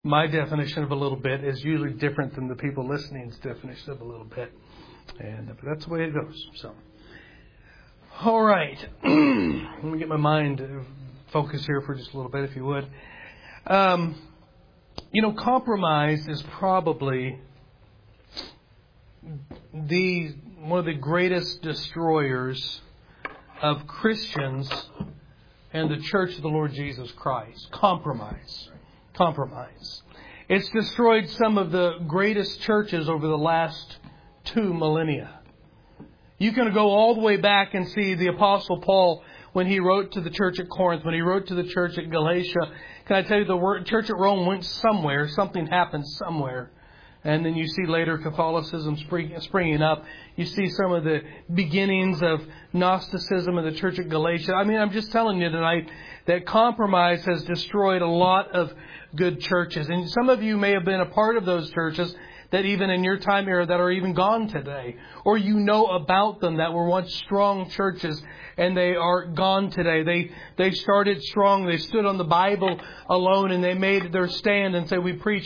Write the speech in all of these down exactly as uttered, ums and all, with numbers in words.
my definition of a little bit is usually different than the people listening's definition of a little bit. And that's the way it goes. So, all right. Let me get my mind focused here for just a little bit, if you would. Um, you know, compromise is probably the one of the greatest destroyers of Christians and the Church of the Lord Jesus Christ. Compromise. Compromise. It's destroyed some of the greatest churches over the last two millennia. You can go all the way back and see the Apostle Paul when he wrote to the church at Corinth, when he wrote to the church at Galatia. Can I tell you, the word, church at Rome went somewhere. Something happened somewhere. And then you see later Catholicism spring, springing up. You see some of the beginnings of Gnosticism in the church at Galatia. I mean, I'm just telling you tonight that compromise has destroyed a lot of good churches. And some of you may have been a part of those churches that even in your time era that are even gone today. Or you know about them that were once strong churches and they are gone today. They they started strong. They stood on the Bible alone and they made their stand and said, we preach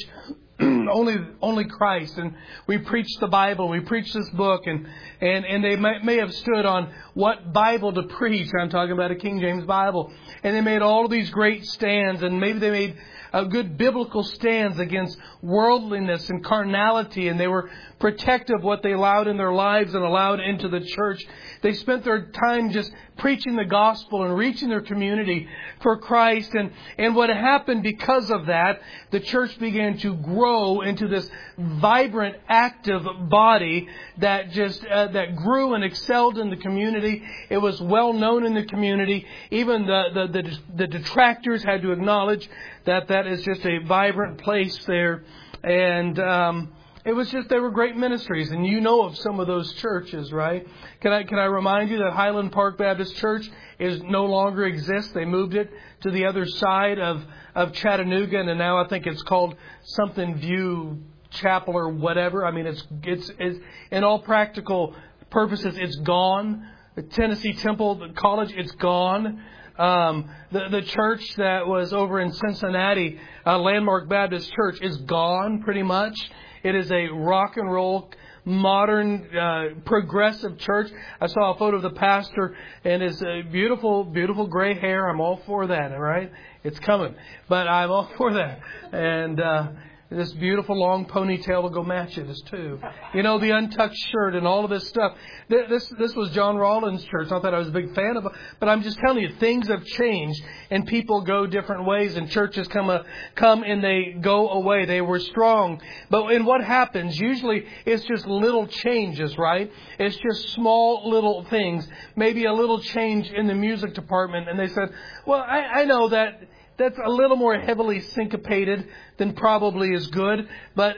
only only Christ, and we preach the Bible, we preach this book, and and, and they may, may have stood on what Bible to preach. I'm talking about a King James Bible. And they made all of these great stands, and maybe they made a good biblical stands against worldliness and carnality, and they were protective of what they allowed in their lives and allowed into the church. They spent their time just preaching the gospel and reaching their community for Christ. And, and what happened because of that, the church began to grow into this vibrant, active body that just uh, that grew and excelled in the community. It was well known in the community. Even the, the, the, the detractors had to acknowledge that that is just a vibrant place there. And um It was just, they were great ministries, and you know of some of those churches, right? Can I can I remind you that Highland Park Baptist Church is no longer exists? They moved it to the other side of, of Chattanooga, and now I think it's called something View Chapel or whatever. I mean, it's it's, it's in all practical purposes, it's gone. The Tennessee Temple the College, it's gone. Um, the the church that was over in Cincinnati, uh, Landmark Baptist Church, is gone pretty much. It is a rock and roll, modern, uh, progressive church. I saw a photo of the pastor and his uh, beautiful, beautiful gray hair. I'm all for that, all right? It's coming. But I'm all for that. And uh, this beautiful long ponytail will go match it too. You know, the untucked shirt and all of this stuff. This this was John Rollins' church. Not that I was a big fan of it, but I'm just telling you, things have changed and people go different ways, and churches come a, come and they go away. They were strong, but in what happens usually it's just little changes, right? It's just small little things. Maybe a little change in the music department, and they said, "Well, I, I know that." That's a little more heavily syncopated than probably is good, but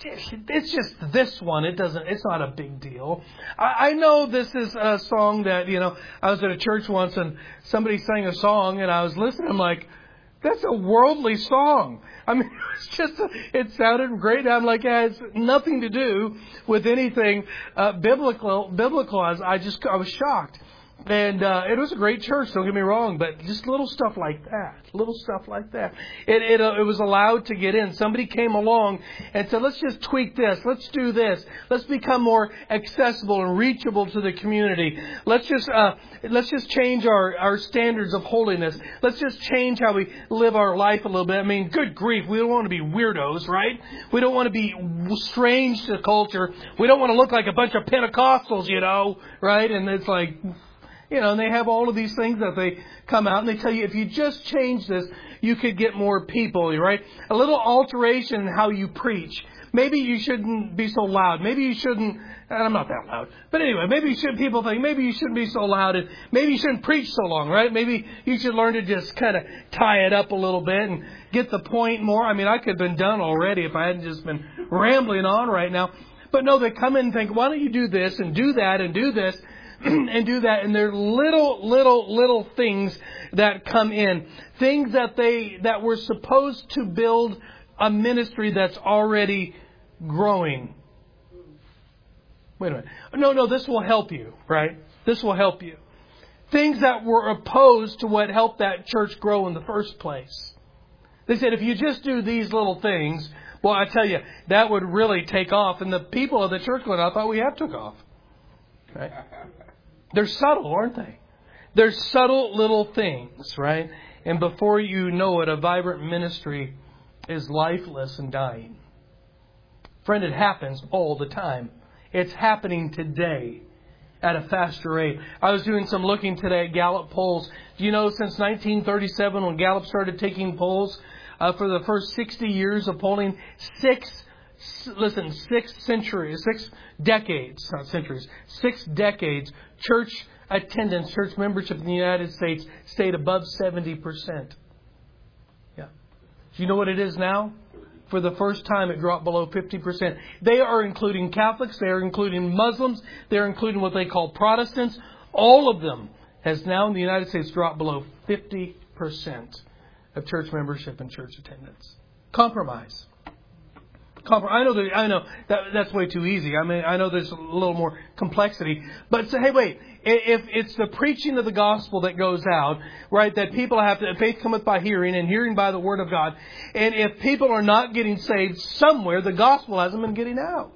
it's just this one. It doesn't. It's not a big deal. I, I know this is a song that, you know, I was at a church once and somebody sang a song and I was listening. I'm like, that's a worldly song. I mean, it's just, a, it sounded great. I'm like, yeah, it's nothing to do with anything uh, biblical. Biblical. I, was, I just, I was shocked. And uh, it was a great church, don't get me wrong, but just little stuff like that, little stuff like that. It it, uh, it was allowed to get in. Somebody came along and said, let's just tweak this. Let's do this. Let's become more accessible and reachable to the community. Let's just uh, let's just change our, our standards of holiness. Let's just change how we live our life a little bit. I mean, good grief, we don't want to be weirdos, right? We don't want to be strange to culture. We don't want to look like a bunch of Pentecostals, you know, right? And it's like... You know, and they have all of these things that they come out and they tell you, if you just change this, you could get more people, right? A little alteration in how you preach. Maybe you shouldn't be so loud. Maybe you shouldn't, and I'm not that loud. But anyway, maybe you should, people think, maybe you shouldn't be so loud. And maybe you shouldn't preach so long, right? Maybe you should learn to just kind of tie it up a little bit and get the point more. I mean, I could have been done already if I hadn't just been rambling on right now. But no, they come in and think, why don't you do this and do that and do this? And do that, and they're little, little, little things that come in, things that they that were supposed to build a ministry that's already growing. Wait a minute. No, no, this will help you, right? This will help you. Things that were opposed to what helped that church grow in the first place. They said, if you just do these little things, well, I tell you, that would really take off. And the people of the church went, I thought we have took off. Right? They're subtle, aren't they? They're subtle little things, right? And before you know it, a vibrant ministry is lifeless and dying. Friend, it happens all the time. It's happening today at a faster rate. I was doing some looking today at Gallup polls. Do you know since nineteen thirty-seven, when Gallup started taking polls, uh, for the first sixty years of polling, six, listen, six centuries, six decades, not centuries, six decades, church attendance, church membership in the United States stayed above seventy percent. Yeah. Do you know what it is now? For the first time, it dropped below fifty percent. They are including Catholics. They are including Muslims. They are including what they call Protestants. All of them has now in the United States dropped below fifty percent of church membership and church attendance. Compromise. Comprom- I know that I know that that's way too easy. I mean, I know there's a little more complexity. But say, hey, wait. If it's the preaching of the gospel that goes out, right, that people have to, faith cometh by hearing and hearing by the word of God. And if people are not getting saved somewhere, the gospel hasn't been getting out.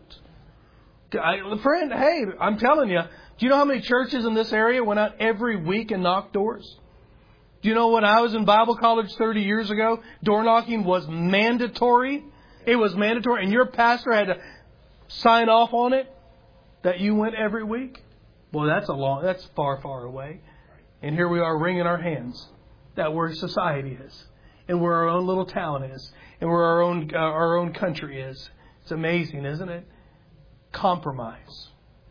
I, friend, hey, I'm telling you, do you know how many churches in this area went out every week and knocked doors? Do you know when I was in Bible college thirty years ago, door knocking was mandatory? It was mandatory. And your pastor had to sign off on it that you went every week? Well, that's a long, that's far, far away. And here we are wringing our hands that where society is, and where our own little town is, and where our own uh, our own country is. It's amazing, isn't it? Compromise.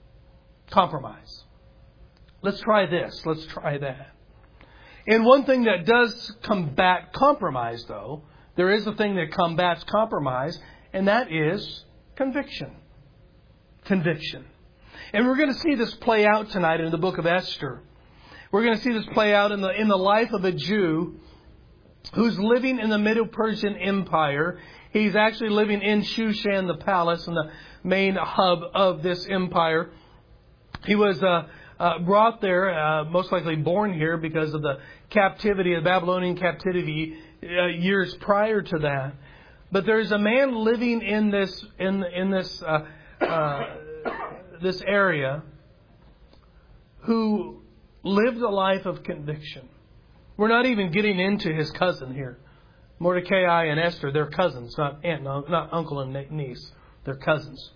Compromise. Let's try this. Let's try that. And one thing that does combat compromise, though, there is a thing that combats compromise, and that is conviction. Conviction. And we're going to see this play out tonight in the book of Esther. We're going to see this play out in the in the life of a Jew who's living in the Medo-Persian Empire. He's actually living in Shushan, the palace, and the main hub of this empire. He was uh, uh, brought there, uh, most likely born here because of the captivity, the Babylonian captivity uh, years prior to that. But there's a man living in this in in this. Uh, uh, this area who lived a life of conviction. We're not even getting into his cousin here. Mordecai and Esther, they're cousins, not aunt, not uncle and niece. They're cousins.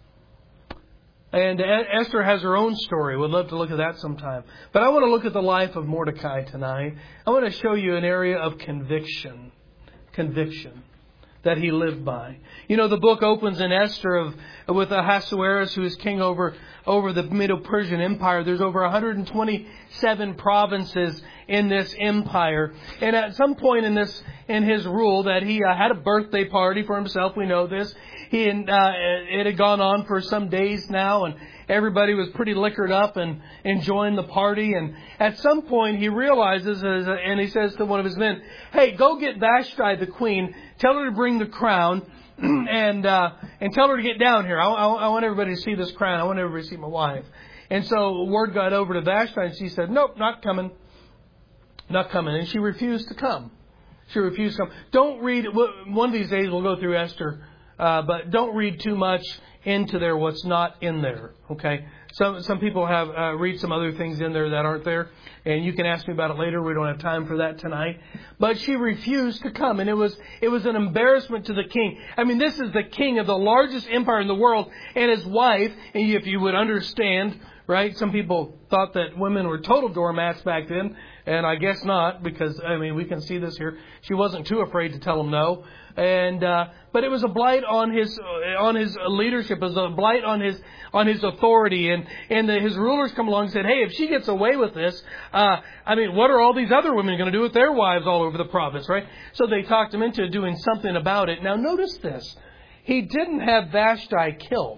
And Esther has her own story. We'd love to look at that sometime. But I want to look at the life of Mordecai tonight. I want to show you an area of conviction. Conviction. That he lived by. You know, the book opens in Esther of with Ahasuerus, who is king over over the Medo-Persian Empire. There's over one hundred twenty-seven provinces in this empire, and at some point in this in his rule, that he uh, had a birthday party for himself. We know this. He uh, it had gone on for some days now, and everybody was pretty liquored up and enjoying the party. And at some point, he realizes, and he says to one of his men, "Hey, go get Vashti the queen. Tell her to bring the crown, and uh, and tell her to get down here. I, I, I want everybody to see this crown. I want everybody to see my wife." And so word got over to Vashti, and she said, "Nope, not coming, not coming." And she refused to come. She refused to come. Don't read. One of these days we'll go through Esther. Uh, but don't read too much into there what's not in there. Okay, some some people have uh, read some other things in there that aren't there, and you can ask me about it later. We don't have time for that tonight. But she refused to come, and it was it was an embarrassment to the king. I mean, this is the king of the largest empire in the world, and his wife. And if you would understand, right? Some people thought that women were total doormats back then, and I guess not, because I mean we can see this here. She wasn't too afraid to tell him no. And uh, but it was a blight on his uh, on his leadership, it was a blight on his on his authority, and and the, his rulers come along and said, "Hey, if she gets away with this, uh, I mean, what are all these other women going to do with their wives all over the province, right?" So they talked him into doing something about it. Now, notice this: he didn't have Vashti killed;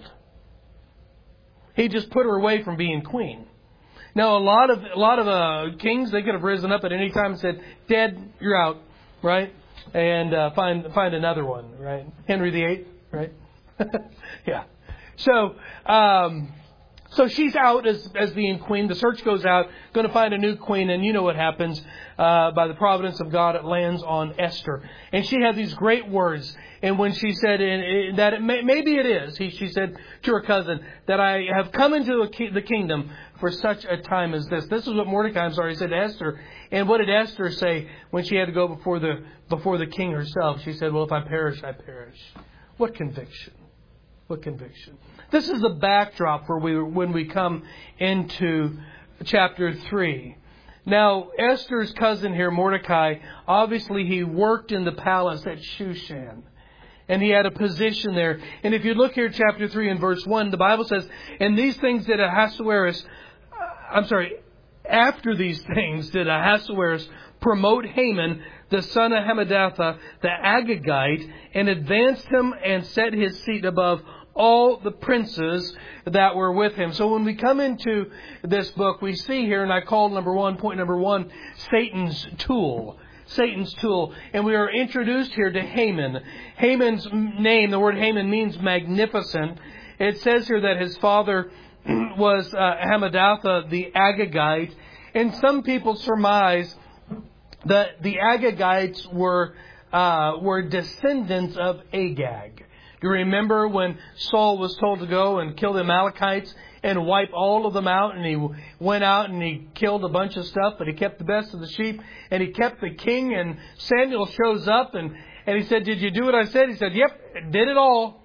he just put her away from being queen. Now, a lot of a lot of uh, kings, they could have risen up at any time and said, "Dead, you're out," right? And uh, find find another one, right? Henry the Eighth, right? Yeah. So um, So she's out as, as being queen. The search goes out, going to find a new queen. And you know what happens. Uh, by the providence of God, it lands on Esther. And she had these great words. And when she said and that it may, maybe it is, he, she said to her cousin, that I have come into the kingdom for such a time as this. This is what Mordecai, I'm sorry, said to Esther. And what did Esther say when she had to go before the before the king herself? She said, well, if I perish, I perish. What conviction. What conviction. This is the backdrop for we, when we come into chapter three. Now, Esther's cousin here, Mordecai, obviously he worked in the palace at Shushan. And he had a position there. And if you look here at chapter three and verse one, the Bible says, and these things did Ahasuerus, I'm sorry, after these things did Ahasuerus promote Haman, the son of Hammedatha, the Agagite, and advanced him and set his seat above all the princes that were with him. So when we come into this book, we see here, and I call number one, point number one, Satan's tool. Satan's tool. And we are introduced here to Haman. Haman's name, the word Haman means magnificent. It says here that his father was uh, Hammedatha, the Agagite. And some people surmise that the Agagites were uh, were descendants of Agag. You remember when Saul was told to go and kill the Amalekites and wipe all of them out, and he went out and he killed a bunch of stuff, but he kept the best of the sheep, and he kept the king, and Samuel shows up and, and he said, did you do what I said? He said, yep, did it all.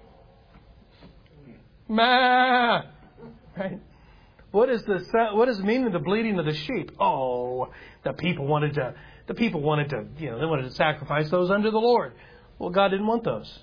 Ma! Right? What is the what is the meaning of the bleating of the sheep? Oh, the people wanted to the people wanted to you know they wanted to sacrifice those unto the Lord. Well, God didn't want those.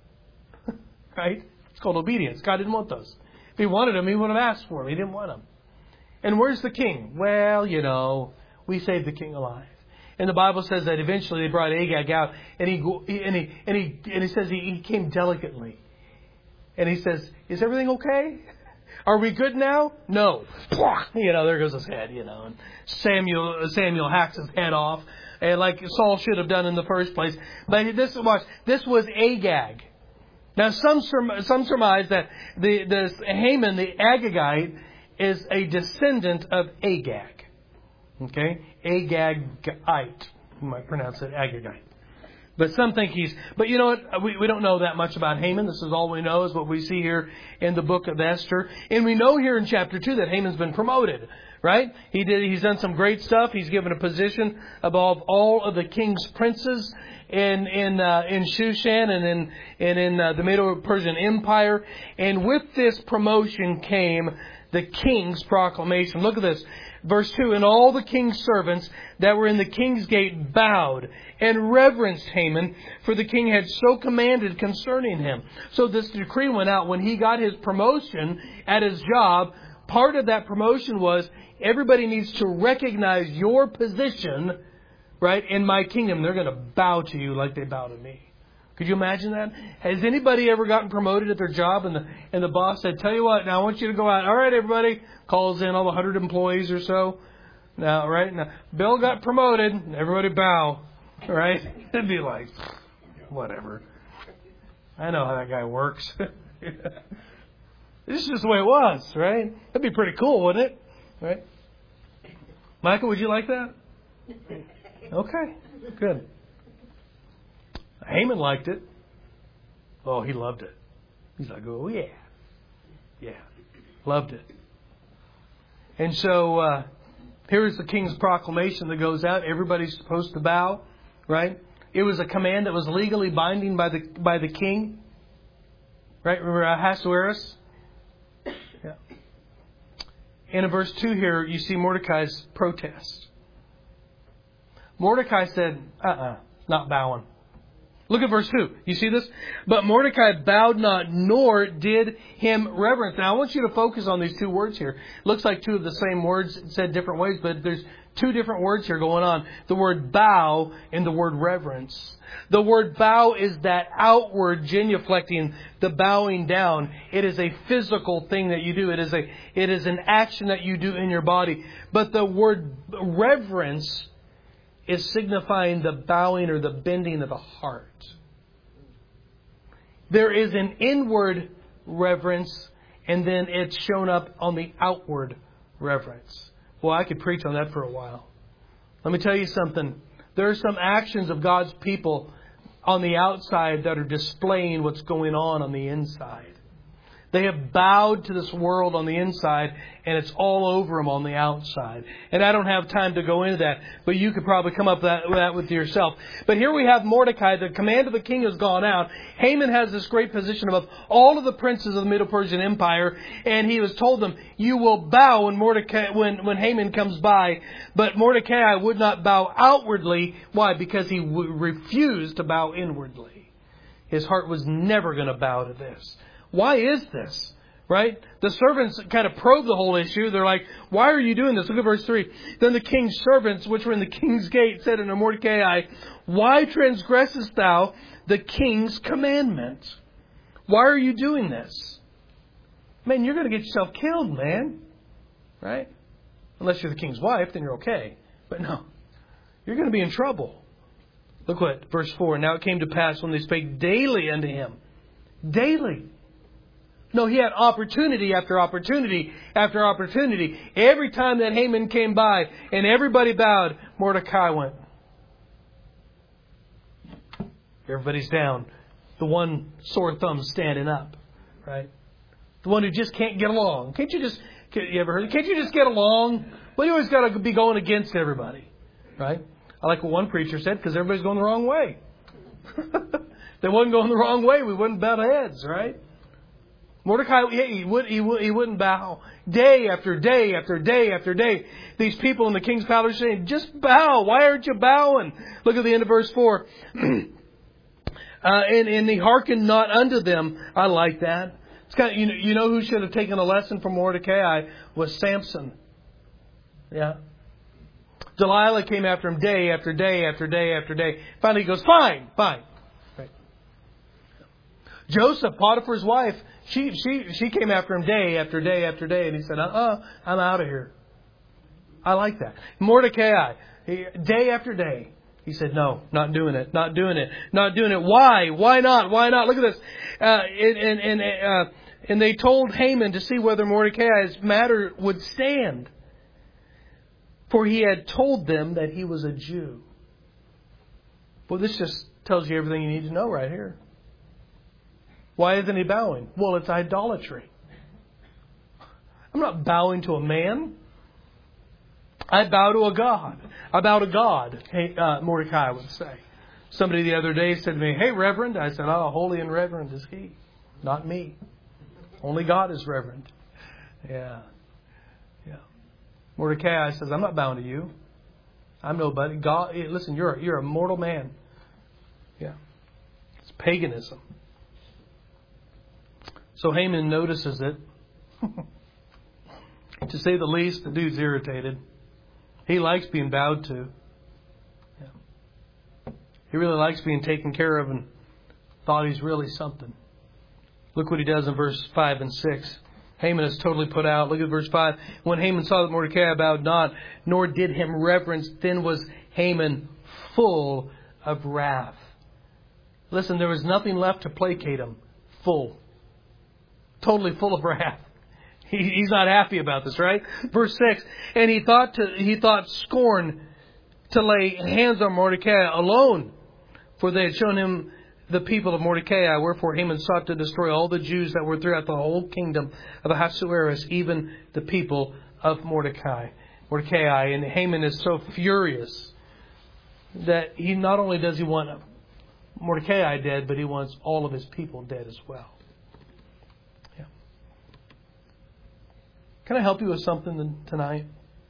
Right? It's called obedience. God didn't want those. If He wanted them, He would have asked for them. He didn't want them. And where's the king? Well, you know, we saved the king alive. And the Bible says that eventually they brought Agag out, and he and he and he and he says he, he came delicately, and he says, "Is everything okay? Are we good now?" No. You know, there goes his head. You know, and Samuel Samuel hacks his head off, and like Saul should have done in the first place. But this watch, this was Agag. Now, some some surmise that the this Haman, the Agagite, is a descendant of Agag. Okay, Agagite. You might pronounce it Agagite. But some think he's... But you know what? We, we don't know that much about Haman. This is all we know is what we see here in the book of Esther. And we know here in chapter two that Haman's been promoted. Right? He did. He's done some great stuff. He's given a position above all of the king's princes in in uh, in Shushan and in and in uh, the Medo-Persian Empire. And with this promotion came the king's proclamation. Look at this. Verse two, and all the king's servants that were in the king's gate bowed and reverenced Haman, for the king had so commanded concerning him. So this decree went out when he got his promotion at his job. Part of that promotion was everybody needs to recognize your position, right, in my kingdom. They're going to bow to you like they bow to me. Could you imagine that? Has anybody ever gotten promoted at their job and the and the boss said, tell you what, now I want you to go out. All right, everybody. Calls in all the hundred employees or so. Now, right? Now, Bill got promoted. Everybody bow. Right? It'd be like, whatever. I know how that guy works. This is just the way it was, right? That'd be pretty cool, wouldn't it? Right? Michael, would you like that? Okay, good. Haman liked it. Oh, he loved it. He's like, oh, yeah. Yeah, loved it. And so uh, here's the king's proclamation that goes out. Everybody's supposed to bow, right? It was a command that was legally binding by the by the king. Right? Remember Ahasuerus? Yeah. And in verse two here, you see Mordecai's protest. Mordecai said, uh-uh, not bowing. Look at verse two. You see this? But Mordecai bowed not, nor did him reverence. Now, I want you to focus on these two words here. Looks like two of the same words said different ways, but there's two different words here going on. The word bow and the word reverence. The word bow is that outward genuflecting, the bowing down. It is a physical thing that you do. It is a it is an action that you do in your body. But the word reverence is signifying the bowing or the bending of the heart. There is an inward reverence and then it's shown up on the outward reverence. Well, I could preach on that for a while. Let me tell you something. There are some actions of God's people on the outside that are displaying what's going on on the inside. They have bowed to this world on the inside, and it's all over them on the outside. And I don't have time to go into that, but you could probably come up with that, with that with yourself. But here we have Mordecai. The command of the king has gone out. Haman has this great position above all of the princes of the Middle Persian Empire, and he has told them, "You will bow when Mordecai, when when Haman comes by." But Mordecai would not bow outwardly. Why? Because he w- refused to bow inwardly. His heart was never going to bow to this. Why is this? Right? The servants kind of probe the whole issue. They're like, "Why are you doing this?" Look at verse three. Then the king's servants, which were in the king's gate, said unto Mordecai, "Why transgressest thou the king's commandment? Why are you doing this?" Man, you're going to get yourself killed, man. Right? Unless you're the king's wife, then you're okay. But no, you're going to be in trouble. Look what, verse four. Now it came to pass when they spake daily unto him. Daily. No, he had opportunity after opportunity after opportunity. Every time that Haman came by and everybody bowed, Mordecai went. Everybody's down. The one sore thumb standing up. Right? The one who just can't get along. Can't you just, you ever heard it? Can't you just get along? Well, you always got to be going against everybody. Right? I like what one preacher said, because everybody's going the wrong way. If they wasn't going the wrong way, we wouldn't butt heads, right? Mordecai, he, would, he, would, he wouldn't bow. Day after day after day after day. These people in the king's palace are saying, "Just bow. Why aren't you bowing?" Look at the end of verse four. uh, and, and he hearkened not unto them. I like that. It's kind of, you know, you know who should have taken a lesson from Mordecai was Samson. Yeah. Delilah came after him day after day after day after day. Finally he goes, "Fine, fine." Right. Joseph, Potiphar's wife, She she she came after him day after day after day, and he said, "Uh-uh, I'm out of here." I like that. Mordecai, he, day after day, he said, "No, not doing it, not doing it, not doing it." Why? Why not? Why not? Look at this. Uh, and and uh, and they told Haman to see whether Mordecai's matter would stand, for he had told them that he was a Jew. Well, this just tells you everything you need to know right here. Why isn't he bowing? Well, it's idolatry. I'm not bowing to a man. I bow to a God. I bow to God, uh, Mordecai would say. Somebody the other day said to me, "Hey, Reverend." I said, "Oh, holy and reverend is he, not me. Only God is reverend." Yeah. Yeah. Mordecai says, "I'm not bowing to you. I'm nobody. God, listen, you're, you're a mortal man." Yeah. It's paganism. So Haman notices it. To say the least, the dude's irritated. He likes being bowed to. Yeah. He really likes being taken care of and thought he's really something. Look what he does in verse five and six. Haman is totally put out. Look at verse five. When Haman saw that Mordecai bowed not, nor did him reverence, then was Haman full of wrath. Listen, there was nothing left to placate him. Full. Totally full of wrath. He, he's not happy about this, right? Verse six. And he thought to, he thought scorn to lay hands on Mordecai alone, for they had shown him the people of Mordecai. Wherefore Haman sought to destroy all the Jews that were throughout the whole kingdom of Ahasuerus, even the people of Mordecai. Mordecai. And Haman is so furious that he not only does he want Mordecai dead, but he wants all of his people dead as well. Can I help you with something tonight?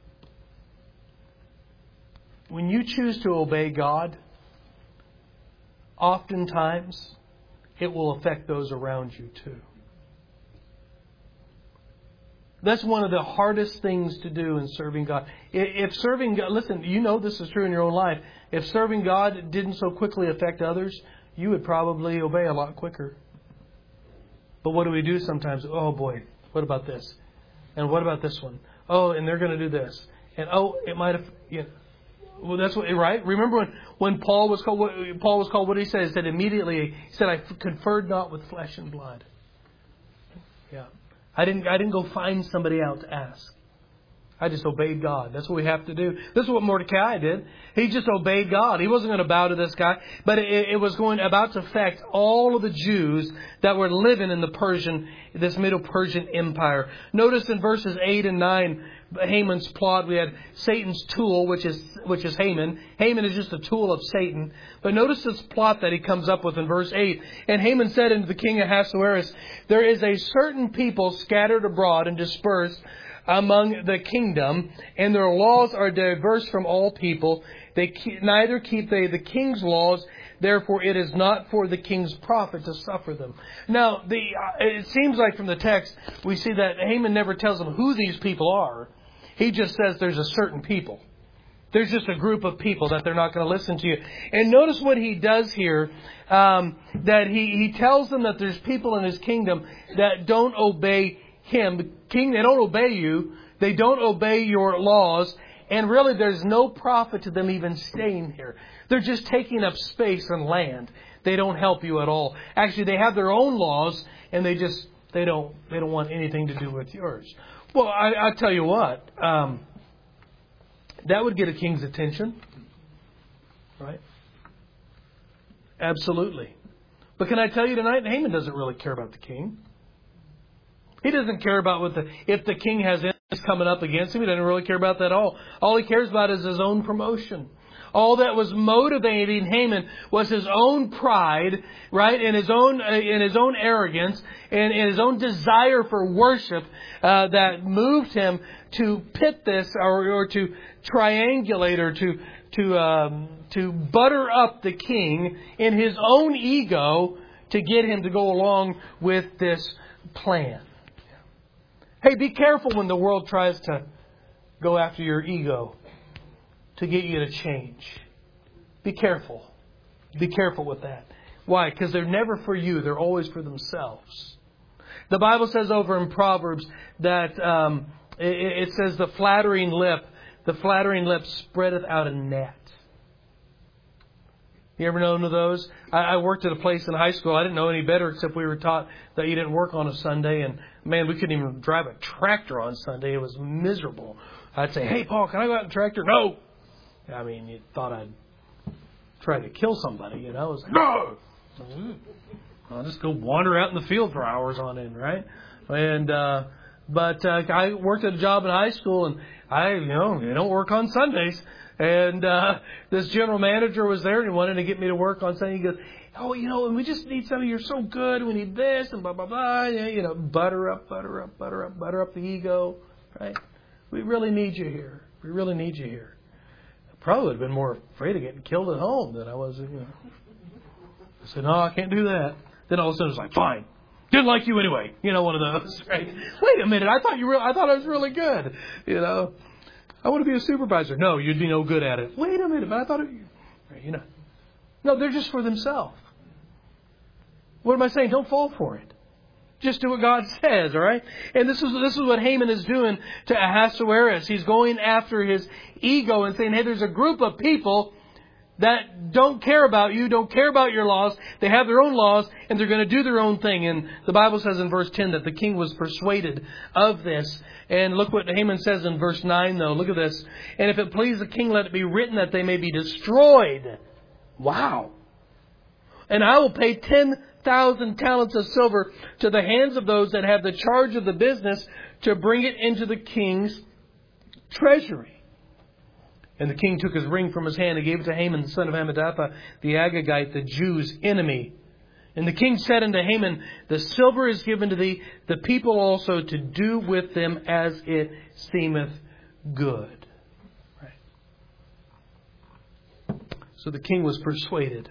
When you choose to obey God, oftentimes it will affect those around you too. That's one of the hardest things to do in serving God. If serving God, listen, you know this is true in your own life. If serving God didn't so quickly affect others, you would probably obey a lot quicker. But what do we do sometimes? Oh boy, what about this? And what about this one? Oh, and they're going to do this. And oh, it might have. You know, well, that's what, right? Remember when, when Paul was called? What, Paul was called. What did he say? He said immediately. He said, "I conferred not with flesh and blood." Yeah, I didn't, I didn't go find somebody out to ask. I just obeyed God. That's what we have to do. This is what Mordecai did. He just obeyed God. He wasn't going to bow to this guy, but it, it was going about to affect all of the Jews that were living in the Persian, this Middle Persian Empire. Notice in verses eight and nine, Haman's plot. We had Satan's tool, which is which is Haman. Haman is just a tool of Satan. But notice this plot that he comes up with in verse eight. And Haman said unto the king Ahasuerus, there is a certain people scattered abroad and dispersed among the kingdom, and their laws are diverse from all people. They keep, neither keep they the king's laws. Therefore, it is not for the king's profit to suffer them. Now, the uh, it seems like from the text we see that Haman never tells them who these people are. He just says there's a certain people. There's just a group of people that they're not going to listen to you. And notice what he does here, um, that he, he tells them that there's people in his kingdom that don't obey him. The king, they don't obey you. They don't obey your laws. And really, there's no profit to them even staying here. They're just taking up space and land. They don't help you at all. Actually, they have their own laws, and they just they don't they don't want anything to do with yours. Well, I, I'll tell you what. Um, that would get a king's attention, right? Absolutely. But can I tell you tonight, Haman doesn't really care about the king. He doesn't care about what the if the king has enemies coming up against him. He doesn't really care about that at all. All he cares about is his own promotion. All that was motivating Haman was his own pride, right, and his own uh, and his own arrogance and, and his own desire for worship uh, that moved him to pit this or, or to triangulate or to to um, to butter up the king in his own ego to get him to go along with this plan. Hey, be careful when the world tries to go after your ego to get you to change. Be careful. Be careful with that. Why? Because they're never for you. They're always for themselves. The Bible says over in Proverbs that um, it, it says the flattering lip, the flattering lip spreadeth out a net. You ever known of those? I, I worked at a place in high school. I didn't know any better except we were taught that you didn't work on a Sunday. And man, we couldn't even drive a tractor on Sunday. It was miserable. I'd say, hey, Paul, can I go out in the tractor? No. I mean, you thought I'd try to kill somebody, you know. I was like, no. I'll just go wander out in the field for hours on end, right? And, uh, but uh, I worked at a job in high school, and I, you know, you don't work on Sundays. And uh, this general manager was there, and he wanted to get me to work on Sunday. He goes, oh, you know, and we just need somebody. You're so good. We need this, and blah, blah, blah. You know, butter up, butter up, butter up, butter up the ego, right? We really need you here. We really need you here. I probably would have been more afraid of getting killed at home than I was, you know. I said, no, I can't do that. Then all of a sudden, it was like, fine. Didn't like you anyway. You know, one of those, right? Wait a minute. I thought you were, I thought I was really good, you know. I want to be a supervisor. No, you'd be no good at it. Wait a minute, but I thought it, you know. No, they're just for themselves. What am I saying? Don't fall for it. Just do what God says, all right? And this is this is what Haman is doing to Ahasuerus. He's going after his ego and saying, hey, there's a group of people that don't care about you, don't care about your laws. They have their own laws, and they're going to do their own thing. And the Bible says in verse ten that the king was persuaded of this. And look what Haman says in verse nine, though. Look at this. And if it please the king, let it be written that they may be destroyed. Wow. And I will pay ten thousand talents of silver to the hands of those that have the charge of the business to bring it into the king's treasury. And the king took his ring from his hand and gave it to Haman, the son of Hammedatha, the Agagite, the Jews' enemy. And the king said unto Haman, the silver is given to thee, the people also to do with them as it seemeth good. Right. So the king was persuaded.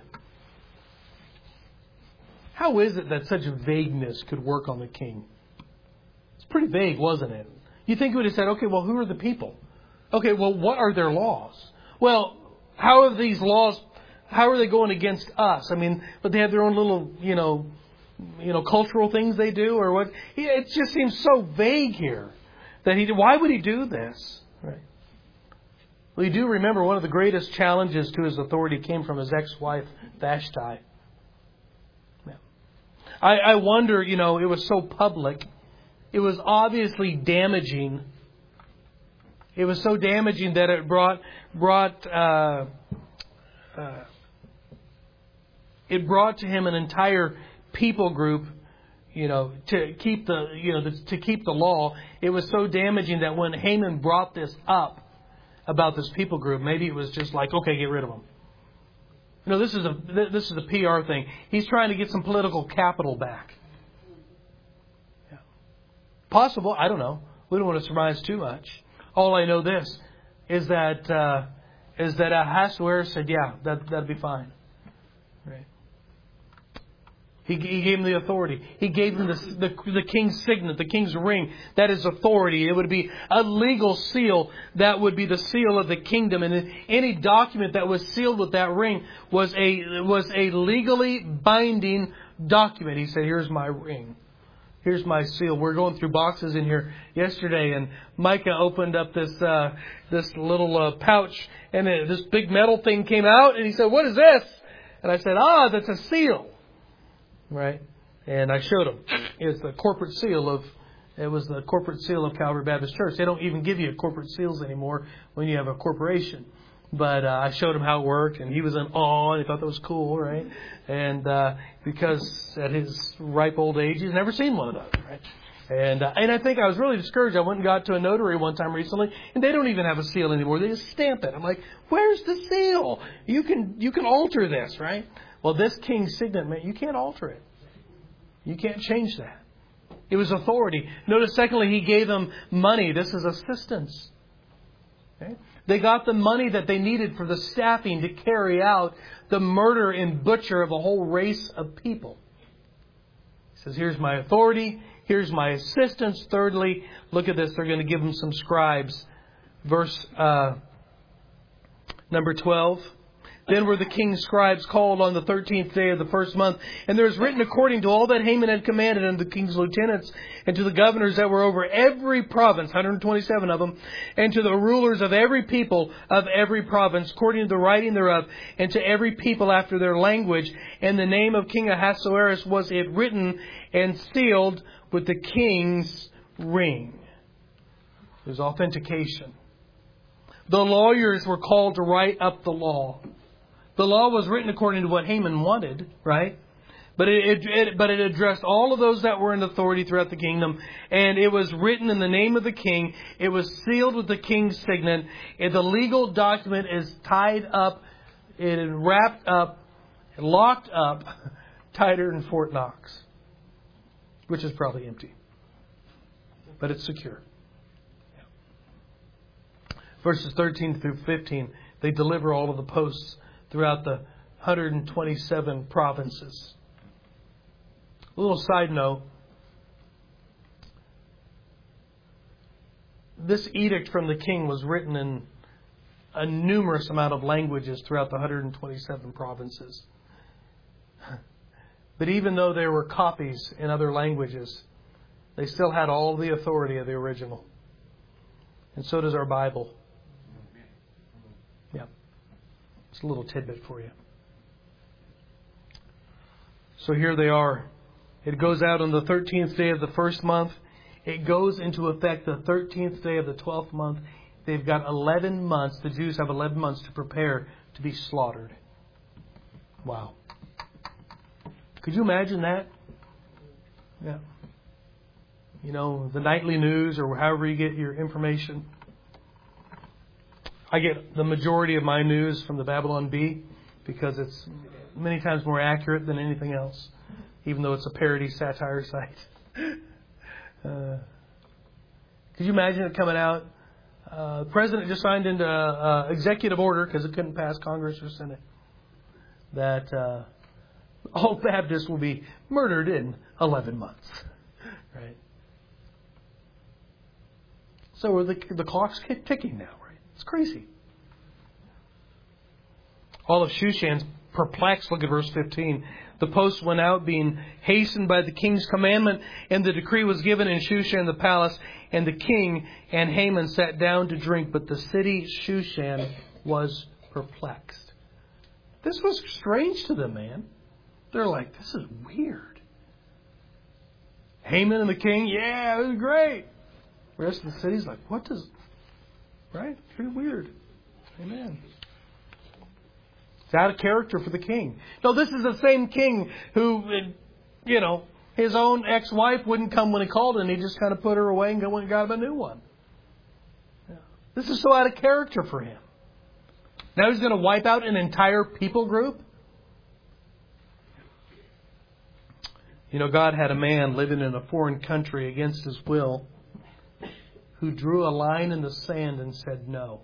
How is it that such vagueness could work on the king? It's pretty vague, wasn't it? You think he would have said, okay, well, who are the people? Okay, well, what are their laws? Well, how are these laws, how are they going against us? I mean, but they have their own little, you know, you know, cultural things they do or what? It just seems so vague here that he, why would he do this? Right. Well, you do remember one of the greatest challenges to his authority came from his ex-wife, Vashti. Yeah. I, I wonder, you know, it was so public. it was obviously damaging. It was so damaging that it brought brought uh, uh, it brought to him an entire people group, you know, to keep the you know to keep the law. It was so damaging that when Haman brought this up about this people group, maybe it was just like, okay, get rid of them. You know, this is a this is a P R thing. He's trying to get some political capital back. Yeah. Possible, I don't know. We don't want to surmise too much. All I know this is that uh, is that Ahasuerus said, "Yeah, that that'd be fine." Right. He, he gave him the authority. He gave him the, the the king's signet, the king's ring. That is authority. It would be a legal seal. That would be the seal of the kingdom. And any document that was sealed with that ring was a was a legally binding document. He said, "Here's my ring. Here's my seal." We're going through boxes in here yesterday, and Micah opened up this uh, this little uh, pouch, and it, this big metal thing came out, and he said, "What is this?" And I said, "Ah, that's a seal." Right? And I showed him. It's the corporate seal of, it was the corporate seal of Calvary Baptist Church. They don't even give you corporate seals anymore when you have a corporation. But uh, I showed him how it worked, and he was in awe, and he thought that was cool, right? And uh, because at his ripe old age, he's never seen one of those, right? And uh, and I think I was really discouraged. I went and got to a notary one time recently, and they don't even have a seal anymore. They just stamp it. I'm like, where's the seal? You can you can alter this, right? Well, this king's signet, man, you can't alter it. You can't change that. It was authority. Notice, secondly, he gave them money. This is assistance. Okay? They got the money that they needed for the staffing to carry out the murder and butcher of a whole race of people. He says, here's my authority. Here's my assistance. Thirdly, look at this. They're going to give them some scribes. Verse uh, number twelve. Then were the king's scribes called on the thirteenth day of the first month. And there is written according to all that Haman had commanded unto the king's lieutenants and to the governors that were over every province, one hundred twenty-seven of them, and to the rulers of every people of every province, according to the writing thereof, and to every people after their language. And the name of King Ahasuerus was it written and sealed with the king's ring. There's authentication. The lawyers were called to write up the law. The law was written according to what Haman wanted, right? But it, it, it but it addressed all of those that were in authority throughout the kingdom. And it was written in the name of the king. It was sealed with the king's signet. And the legal document is tied up, it is wrapped up, locked up, tighter than Fort Knox. Which is probably empty. But it's secure. Verses thirteen through fifteen, they deliver all of the posts throughout the one hundred twenty-seven provinces. A little side note. This edict from the king was written in a numerous amount of languages throughout the one hundred twenty-seven provinces. But even though there were copies in other languages, they still had all the authority of the original. And so does our Bible. Yeah. It's a little tidbit for you. So here they are. It goes out on the thirteenth day of the first month. It goes into effect the thirteenth day of the twelfth month. They've got eleven months. The Jews have eleven months to prepare to be slaughtered. Wow. Could you imagine that? Yeah. You know, the nightly news or however you get your information. I get the majority of my news from the Babylon Bee because it's many times more accurate than anything else, even though it's a parody satire site. uh, could you imagine it coming out? Uh, the president just signed into uh, executive order because it couldn't pass Congress or Senate that uh, all Baptists will be murdered in eleven months. Right? So the, the clock's ticking now, right? It's crazy. All of Shushan's perplexed. Look at verse fifteen. The post went out, being hastened by the king's commandment, and the decree was given in Shushan the palace, and the king and Haman sat down to drink, but the city Shushan was perplexed. This was strange to them, man. They're like, this is weird. Haman and the king, yeah, it was great. The rest of the city's like, what does... Right? Pretty weird. Amen. It's out of character for the king. No, this is the same king who, you know, his own ex-wife wouldn't come when he called, and he just kind of put her away and went and got him a new one. Yeah. This is so out of character for him. Now he's going to wipe out an entire people group? You know, God had a man living in a foreign country against his will who drew a line in the sand and said no.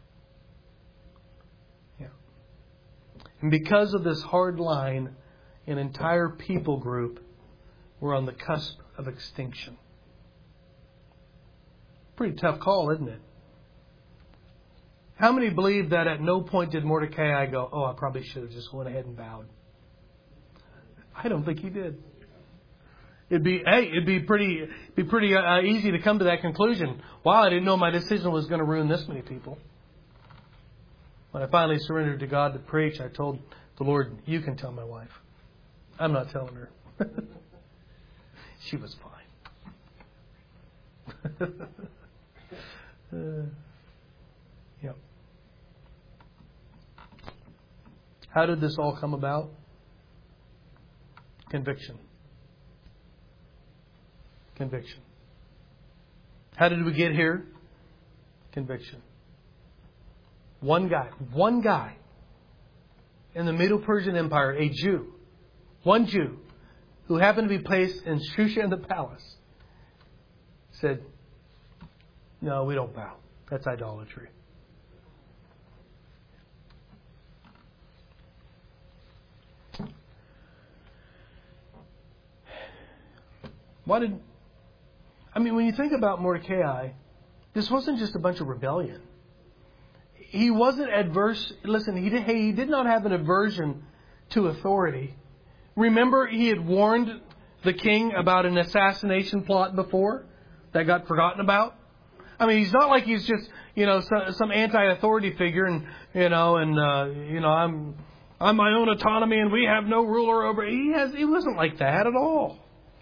Yeah. And because of this hard line, an entire people group were on the cusp of extinction. Pretty tough call, isn't it? How many believe that at no point did Mordecai go, oh, I probably should have just went ahead and bowed? I don't think he did. It'd be, hey, it'd be pretty, be pretty uh, easy to come to that conclusion. Wow, I didn't know my decision was going to ruin this many people. When I finally surrendered to God to preach, I told the Lord, you can tell my wife. I'm not telling her. She was fine. uh, yep. How did this all come about? Conviction. Conviction. How did we get here? Conviction. One guy, one guy in the Middle Persian Empire, a Jew, one Jew who happened to be placed in Shusha in the palace, said, no, we don't bow. That's idolatry. Why did... I mean, when you think about Mordecai, this wasn't just a bunch of rebellion. He wasn't adverse. Listen, he did, he did not have an aversion to authority. Remember, he had warned the king about an assassination plot before that got forgotten about. I mean, he's not like he's just, you know, some, some anti-authority figure, and you know, and uh, you know, I'm I'm my own autonomy, and we have no ruler over. He has. He wasn't like that at all.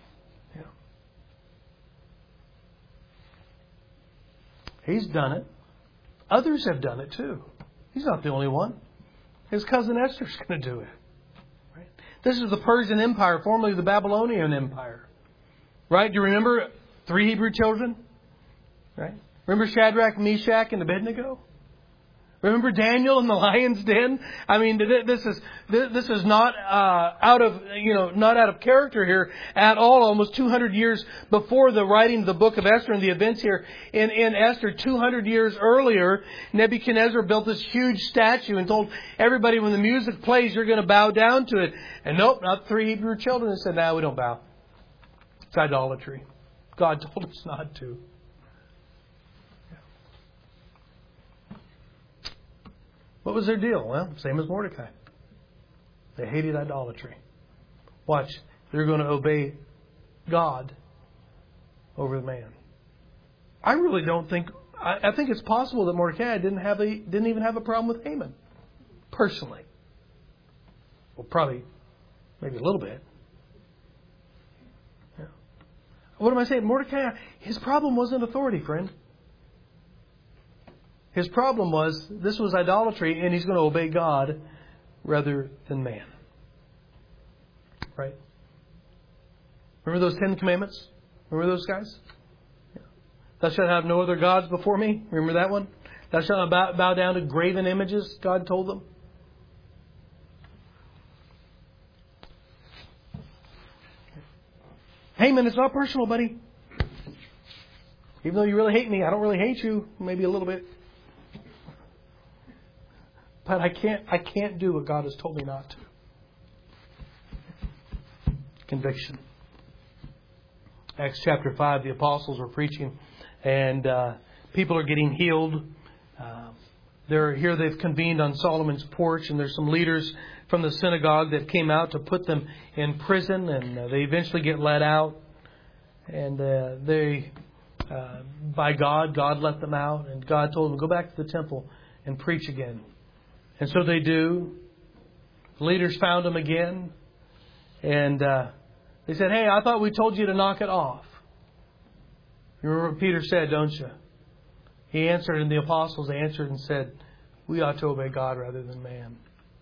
He's done it. Others have done it too. He's not the only one. His cousin Esther's going to do it. Right? This is the Persian Empire, formerly the Babylonian Empire. Right? Do you remember three Hebrew children? Right? Remember Shadrach, Meshach, and Abednego? Remember Daniel in the lion's den? I mean, this is this is not uh, out of you know not out of character here at all. Almost two hundred years before the writing of the book of Esther and the events here in, in Esther, two hundred years earlier, Nebuchadnezzar built this huge statue and told everybody, when the music plays, you're going to bow down to it. And nope, not three Hebrew children. They said, "No, we don't bow. It's idolatry. God told us not to." What was their deal? Well, same as Mordecai. They hated idolatry. Watch, they're going to obey God over the man. I really don't think. I, I think it's possible that Mordecai didn't have a didn't even have a problem with Haman, personally. Well, probably, maybe a little bit. Yeah. What am I saying? Mordecai, his problem wasn't authority, friend. His problem was, this was idolatry, and he's going to obey God rather than man. Right? Remember those Ten Commandments? Remember those guys? Yeah. Thou shalt have no other gods before me. Remember that one? Thou shalt not bow, bow down to graven images, God told them. Haman, it's not personal, buddy. Even though you really hate me, I don't really hate you. Maybe a little bit. But I can't I can't do what God has told me not to. Conviction. Acts chapter five, the apostles were preaching, and uh, people are getting healed. Uh, they're here. They've convened on Solomon's porch, and there's some leaders from the synagogue that came out to put them in prison, and uh, they eventually get let out. And uh, they, uh, by God, God let them out, and God told them, go back to the temple and preach again. And so they do. The leaders found them again. And uh, They said, hey, I thought we told you to knock it off. You remember what Peter said, don't you? He answered, and the apostles answered and said, we ought to obey God rather than man.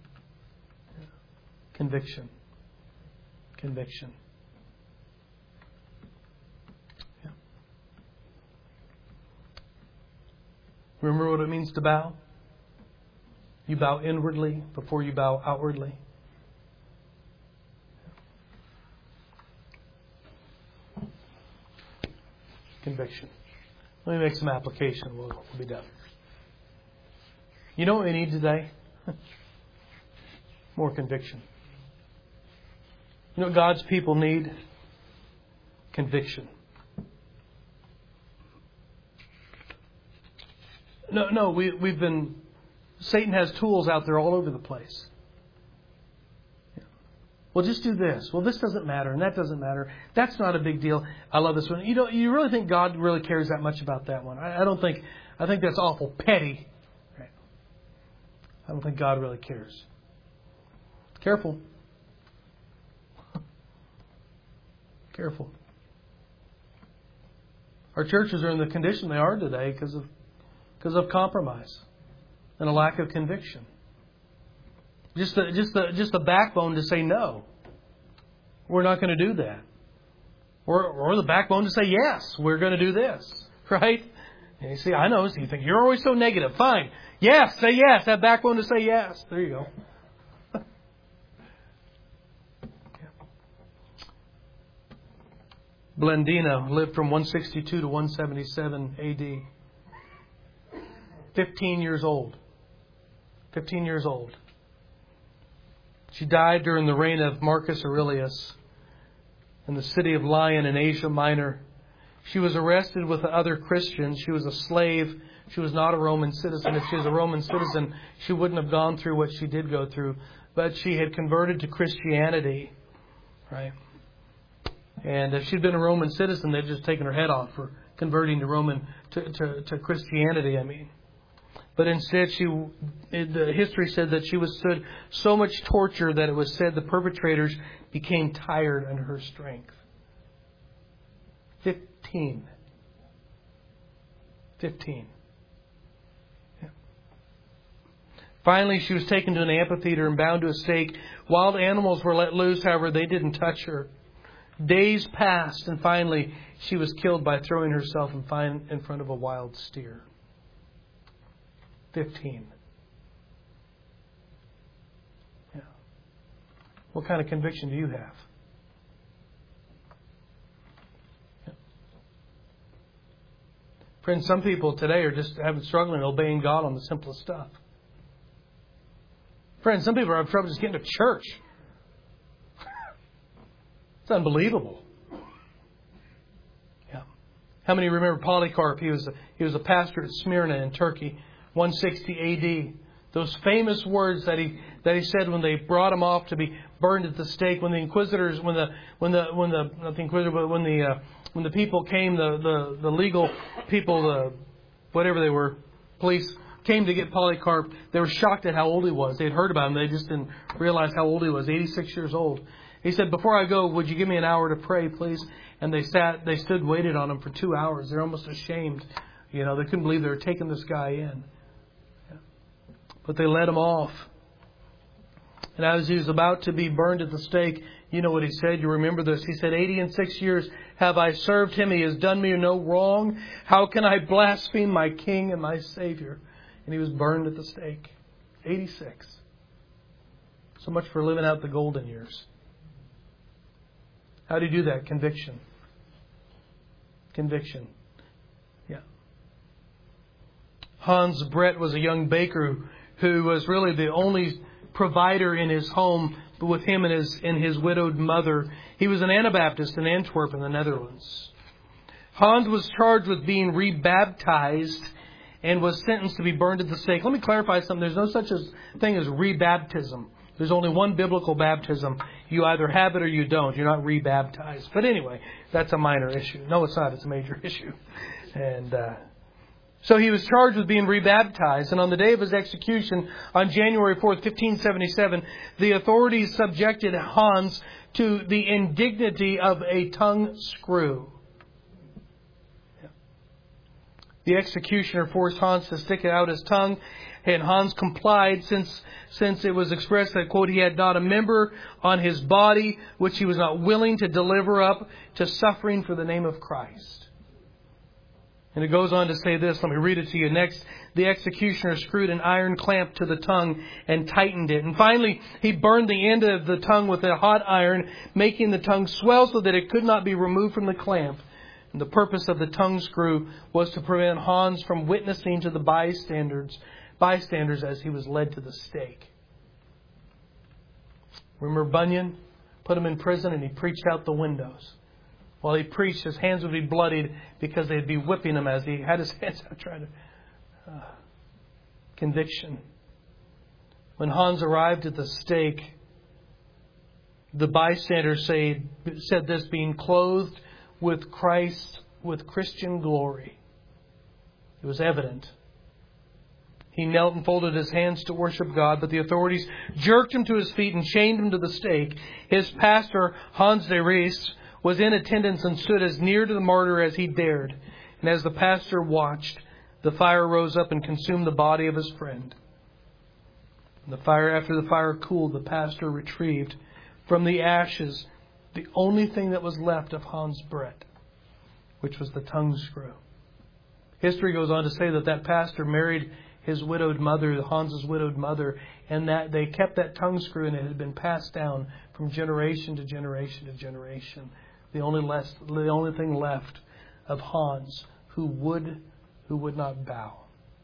Conviction. Conviction. Yeah. Remember what it means to bow? You bow inwardly before you bow outwardly. Conviction. Let me make some application. We'll, we'll be done. You know what we need today? More conviction. You know what God's people need? Conviction. No, no, we, we've been... Satan has tools out there all over the place. Well, just do this. Well, this doesn't matter, and that doesn't matter. That's not a big deal. I love this one. You know, you really think God really cares that much about that one? I, I don't think. I think that's awful petty. Right. I don't think God really cares. Careful. Careful. Our churches are in the condition they are today because of because of compromise and a lack of conviction. Just the, just the, just the backbone to say no. We're not going to do that. Or, or the backbone to say yes, we're going to do this. Right? And you see, I know, so you think, you're always so negative. Fine. Yes, say yes. That backbone to say yes. There you go. Blandina lived from one sixty-two to one seventy-seven A D. Fifteen years old. Fifteen years old. She died during the reign of Marcus Aurelius in the city of Lyon in Asia Minor. She was arrested with other Christians. She was a slave. She was not a Roman citizen. If she was a Roman citizen, she wouldn't have gone through what she did go through. But she had converted to Christianity. Right? And if she'd been a Roman citizen, they'd just taken her head off for converting to Roman to, to, to Christianity, I mean. But instead, she, the history said that she withstood so much torture that it was said the perpetrators became tired under her strength. Fifteen. Fifteen. Yeah. Finally, she was taken to an amphitheater and bound to a stake. Wild animals were let loose, however, they didn't touch her. Days passed, and finally, she was killed by throwing herself in front of a wild steer. Fifteen. Yeah. What kind of conviction do you have? Yeah. Friends, some people today are just having struggling obeying God on the simplest stuff. Friends, some people are having trouble just getting to church. It's unbelievable. Yeah. How many remember Polycarp? He was a, he was a pastor at Smyrna in Turkey. one sixty A D. Those famous words that he that he said when they brought him off to be burned at the stake, when the inquisitors, when the when the when the not the inquisitor, but when the uh, when the people came, the, the, the legal people, the whatever they were, police came to get Polycarp. They were shocked at how old he was. They had heard about him. They just didn't realize how old he was. eighty-six years old. He said, "Before I go, would you give me an hour to pray, please?" And they sat, they stood, waited on him for two hours. They're almost ashamed. You know, they couldn't believe they were taking this guy in. But they let him off. And as he was about to be burned at the stake, you know what he said? You remember this. He said, eighty and six years have I served him. He has done me no wrong. How can I blaspheme my King and my Savior? And he was burned at the stake. eighty-six. So much for living out the golden years. How do you do that? Conviction. Conviction. Yeah. Hans Brett was a young baker who was really the only provider in his home with him and his and his widowed mother. He was an Anabaptist in Antwerp in the Netherlands. Hans was charged with being rebaptized and was sentenced to be burned at the stake. Let me clarify something. There's no such a thing as rebaptism. There's only one biblical baptism. You either have it or you don't. You're not rebaptized. But anyway, that's a minor issue. No, it's not. It's a major issue. And uh, So he was charged with being rebaptized. And on the day of his execution, on January fourth, fifteen seventy-seven, the authorities subjected Hans to the indignity of a tongue screw. The executioner forced Hans to stick out his tongue, and Hans complied since since it was expressed that, quote, he had not a member on his body which he was not willing to deliver up to suffering for the name of Christ. And it goes on to say this. Let me read it to you. Next, the executioner screwed an iron clamp to the tongue and tightened it. And finally, he burned the end of the tongue with a hot iron, making the tongue swell so that it could not be removed from the clamp. And the purpose of the tongue screw was to prevent Hans from witnessing to the bystanders, bystanders as he was led to the stake. Remember Bunyan? Put him in prison and he preached out the windows. While he preached, his hands would be bloodied because they'd be whipping him as he had his hands out trying to... Uh, conviction. When Hans arrived at the stake, the bystanders say, said this, being clothed with Christ, with Christian glory. It was evident. He knelt and folded his hands to worship God, but the authorities jerked him to his feet and chained him to the stake. His pastor, Hans de Ries, was in attendance and stood as near to the martyr as he dared. And as the pastor watched, the fire rose up and consumed the body of his friend. And the fire, after the fire cooled, the pastor retrieved from the ashes the only thing that was left of Hans Brett, which was the tongue screw. History goes on to say that that pastor married his widowed mother, Hans's widowed mother, and that they kept that tongue screw and it had been passed down from generation to generation to generation. The only less, the only thing left of Hans who would, who would not bow.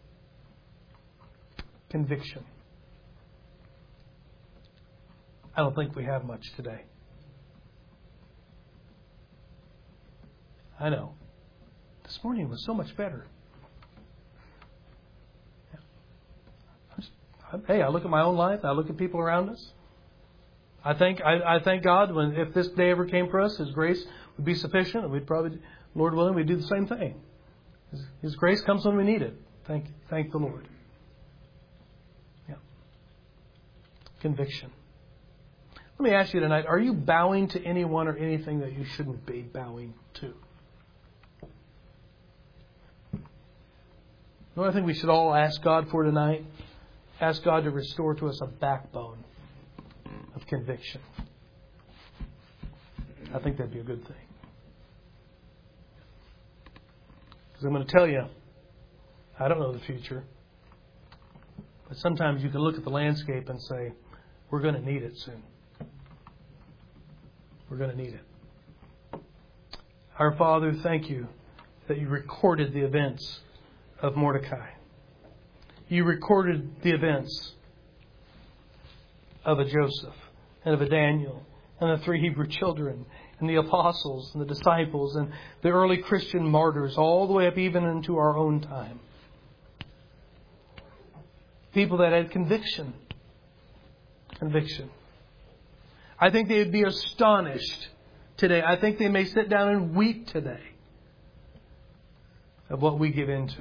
Conviction. I don't think we have much today. I know. This morning was so much better. Hey, I look at my own life. I look at people around us. I think I, I thank God when if this day ever came for us, His grace would be sufficient, and we'd probably, Lord willing, we'd do the same thing. His, His grace comes when we need it. Thank, thank the Lord. Yeah. Conviction. Let me ask you tonight: are you bowing to anyone or anything that you shouldn't be bowing to? You know what I think we should all ask God for tonight? Ask God to restore to us a backbone of conviction. I think that'd be a good thing. Because I'm going to tell you, I don't know the future. But sometimes you can look at the landscape and say, we're going to need it soon. We're going to need it. Our Father, thank you that you recorded the events of Mordecai. You recorded the events of a Joseph and of a Daniel and the three Hebrew children and the apostles and the disciples and the early Christian martyrs, all the way up even into our own time. People that had conviction. Conviction. I think they would be astonished today. I think they may sit down and weep today of what we give into.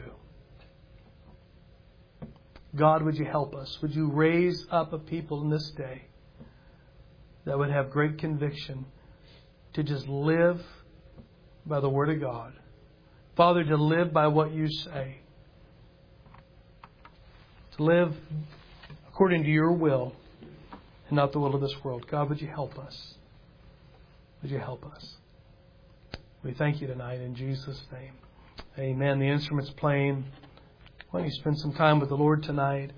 God, would you help us? Would you raise up a people in this day that would have great conviction to just live by the Word of God? Father, to live by what you say. To live according to your will and not the will of this world. God, would you help us? Would you help us? We thank you tonight in Jesus' name. Amen. The instrument's playing. Why don't you spend some time with the Lord tonight?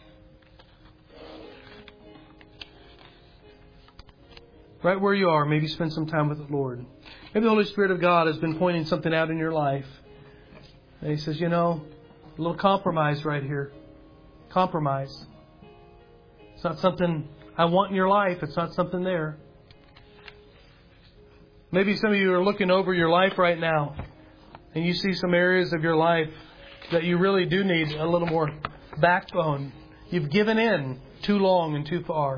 Right where you are, maybe spend some time with the Lord. Maybe the Holy Spirit of God has been pointing something out in your life. And He says, you know, a little compromise right here. Compromise. It's not something I want in your life. It's not something there. Maybe some of you are looking over your life right now and you see some areas of your life that you really do need a little more backbone. You've given in too long and too far.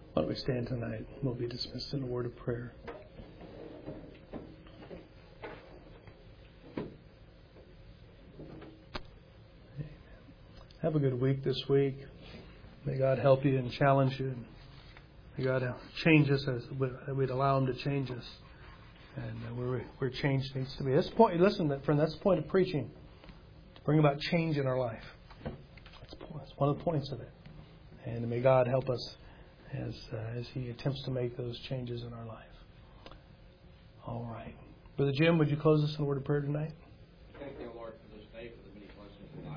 Why don't we stand tonight? We'll be dismissed in a word of prayer. Amen. Have a good week this week. May God help you and challenge you. May God change us as we'd allow Him to change us. And where, where change needs to be. That's the point. Listen, friend, that's the point of preaching. To bring about change in our life. That's, that's one of the points of it. And may God help us as uh, as He attempts to make those changes in our life. All right. Brother Jim, would you close us in a word of prayer tonight? Thank you, Lord.